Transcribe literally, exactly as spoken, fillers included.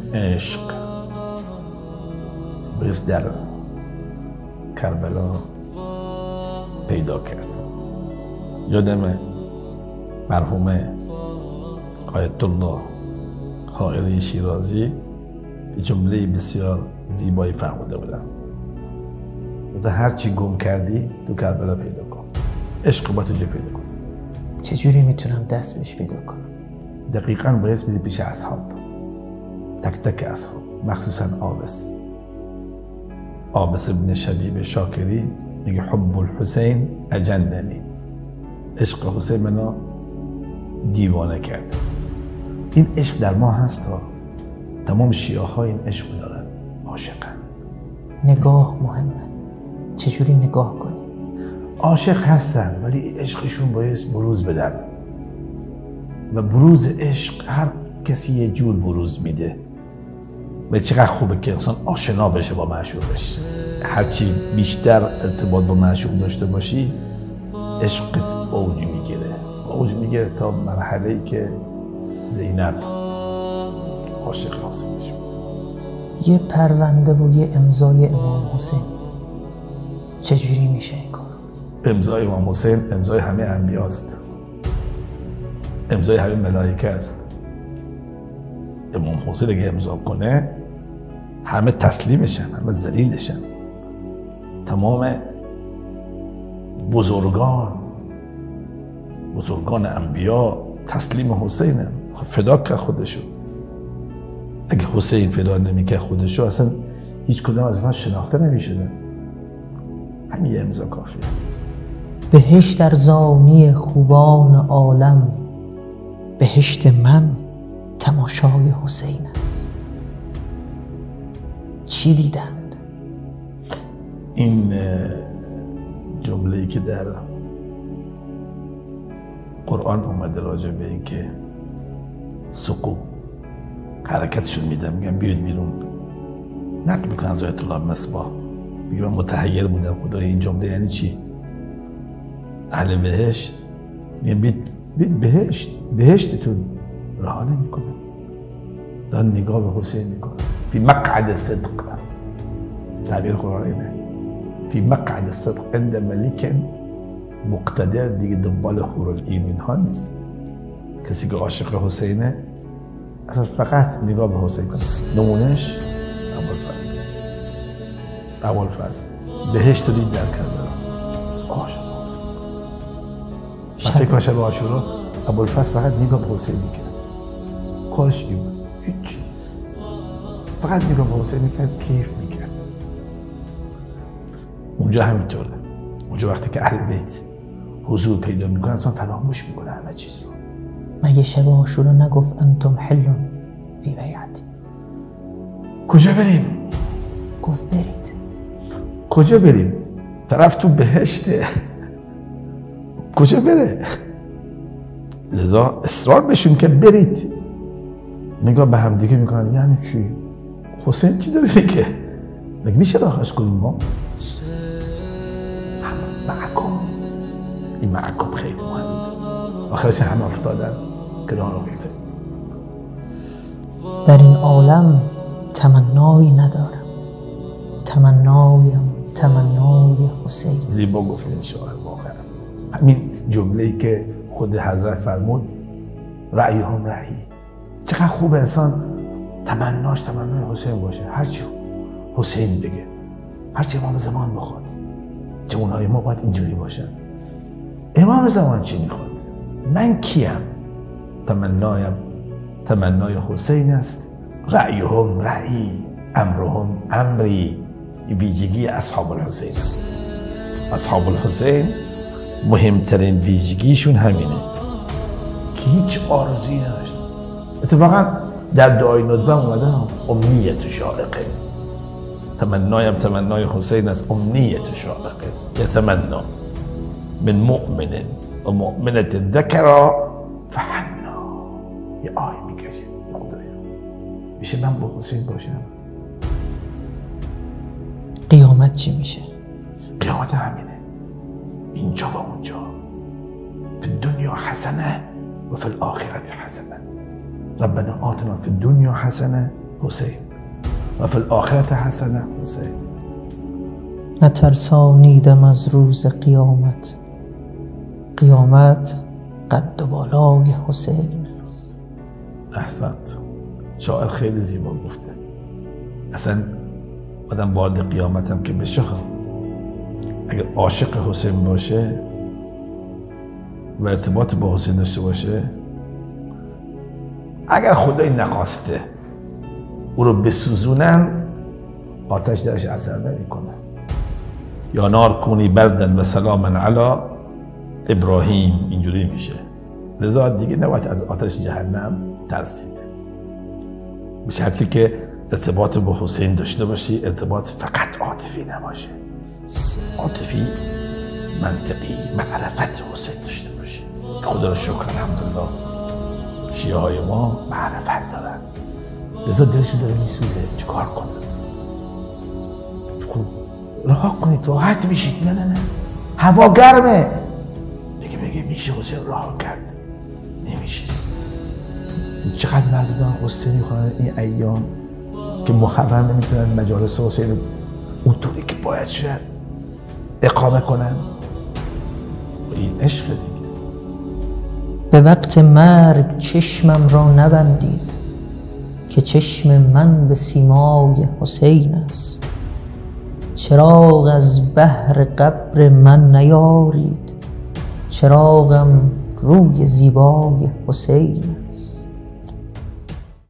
عشق بایست در کربلا پیدا کرد. یادم مرحوم آیت الله خائری شیرازی به جمله بسیار زیبایی فرموده بودن: هر چی گم کردی تو کربلا پیدا کن. عشق با تو جا پیدا کن. چجوری میتونم دست بهش پیدا کنم؟ دقیقاً باید میری پیش اصحاب، تک تک اصحاب، مخصوصاً آبس آبس ابن شبیب شاکری میگه حب الحسین اجننی، عشق حسین منو دیوانه کرد. این عشق در ما هست ها. تمام شیعه ها این عشق دارن، عاشقن. نگاه مهمه. چجوری نگاه کنی؟ عاشق هستن ولی عشقشون باید بروز بدن و بروز عشق هر کسی یه جور بروز میده. و چقدر خوبه که انسان آشنا بشه با معشوقش. هرچی بیشتر ارتباط با معشوق داشته باشی عشقت اوج میگیره اوج میگیره تا مرحله ای که زینب عاشق حسین شد. یه پرونده و یه امضای امام حسین چجوری میشه این کار؟ امضای امام حسین امضای همه انبیاست، امضای همه ملائکه است. امام حسین اگه امضا کنه همه تسلیمشن، همه ذلیلشن. تمام بزرگان بزرگان انبیا تسلیم حسینن. فدا کرد خودشو. اگه حسین فدا نمیکرد خودشو اصلا هیچ کدام از اینا شناخته نمیشدن. همین یه امضا کافیه. بهشت ارزانی خوبان عالم، بهشت من تماشای حسین است. چی دیدند؟ این جمله‌ای که در قرآن اومده راجع به این که سقو حرکتشون میدن، میگن بیاید بیرون، نقل میکنن از آیت الله مصباح. میگه من متحیر بودم خدای این جمله یعنی چی؟ اهل بهشت میگن بیاید بیاید بهشت، بهشتتون رها نمیکنه. دارن نگاه به حسین میکنن. فی مقعد صدق، تعبیر قرآن اینه، فی مقعد صدق عند ملیک مقتدر. دیگه دنبال حورالعین اینها نیست. کسی که عاشق حسینه اصلا فقط نگاه به حسین کنه. نمونش ابوالفضل. ابوالفضل بهشت رو دید در کربلا، از عاشق حسین. من فکر کنم شب عاشورا ابوالفضل فقط نگاه به حسین میکرد. کارش این بود، هیچ چیزی، فقط نگاه به حسین میکرد، کیف میکرد. اونجا همینطوره. اونجا وقتی که اهل بیت حضور پیدا میکنن اصلا فراموش میکنه همه چیز رو. مگه شب عاشورا نگفت انتم حلون فی بیعتی؟ کجا بریم؟ گفت برید. کجا بریم؟ طرف تو بهشته، کجا بره؟ لذا اصرار بشون که برید. نگاه به هم دیگه میکنن یعنی چی؟ حسین چی داره میگه؟ مگه میشه راهش کنیم ما؟ معکم. این معکم خیلی مهمه. آخرش همه افتادن کنار حسین. در این عالم تمنایی ندارم، تمنایم تمنای حسین. زیبا گفته این شاعر واقعا. همین جمله‌ای که خود حضرت فرمود رأی هم رأی. چقدر خوب انسان تمناش تمنای حسین باشه. هرچی حسین بگه، هرچی امام زمان بخواد. جوانای ما باید اینجوری باشن. امام زمان چی میخواد؟ من کیم؟ تمنایم تمنای حسین است. رأیهم رأی، امرهم امری. این ویژگی اصحاب الحسین. اصحاب الحسین مهمترین ویژگیشون همینه که هیچ آرزویی نداشتن. اتفاقا در دعای ندبه اومده امنیت شارقه. تمنایم تمنای حسین است. امنیت شارقه یتمنا من مؤمن و مؤمنت ذکرا فحنا. یه آی میکشه خدایا میشه من با حسین باشم. قیامت چی میشه؟ قیامت همینه، اینجا و اونجا. فی الدنیا حسنه و فی الاخرة حسنه. ربنا آتنا فی الدنیا حسنه حسین و فی الآخرة حسنه حسین. نترسانیدم از روز قیامت، قیامت قد و بالای حسین است. احسنت. شاعر خیلی زیبا گفته. اصلا آدم وارد قیامت هم که بشه، اگر عاشق حسین باشه و ارتباط با حسین داشته باشه، اگر خدای نخواسته او رو بسوزونن، آتش درش اثر نمیکنه. یا نار کونی بردن و سلاما علی ابراهیم، اینجوری میشه. لذا دیگه نباید از آتش جهنم ترسید، به شرطی که ارتباط با حسین داشته باشی، ارتباط فقط عاطفی نباشه، عاطفی منطقی معرفت حسین داشته باشی. خدا رو شکر الحمدلله شیعه های ما معرفت دارن، لذا دلشون داره میسوزه، چیکار کنن؟ خب رها کنید، راحت میشید. نه نه نه هوا گرمه، بگه بگه میشه حسین رها کرد، نمیشه. چقدر مردم دارن قصه میخورن این ایام که محرم نمیتونن مجالس حسین اونطوری که باید شاید اقامه کنن. و این عشق دیگه. به وقت مرگ چشمم را نبندید که چشم من به سیمای حسین است. چراغ از بحر قبر من نیارید، چراغم روی زیبای حسین است.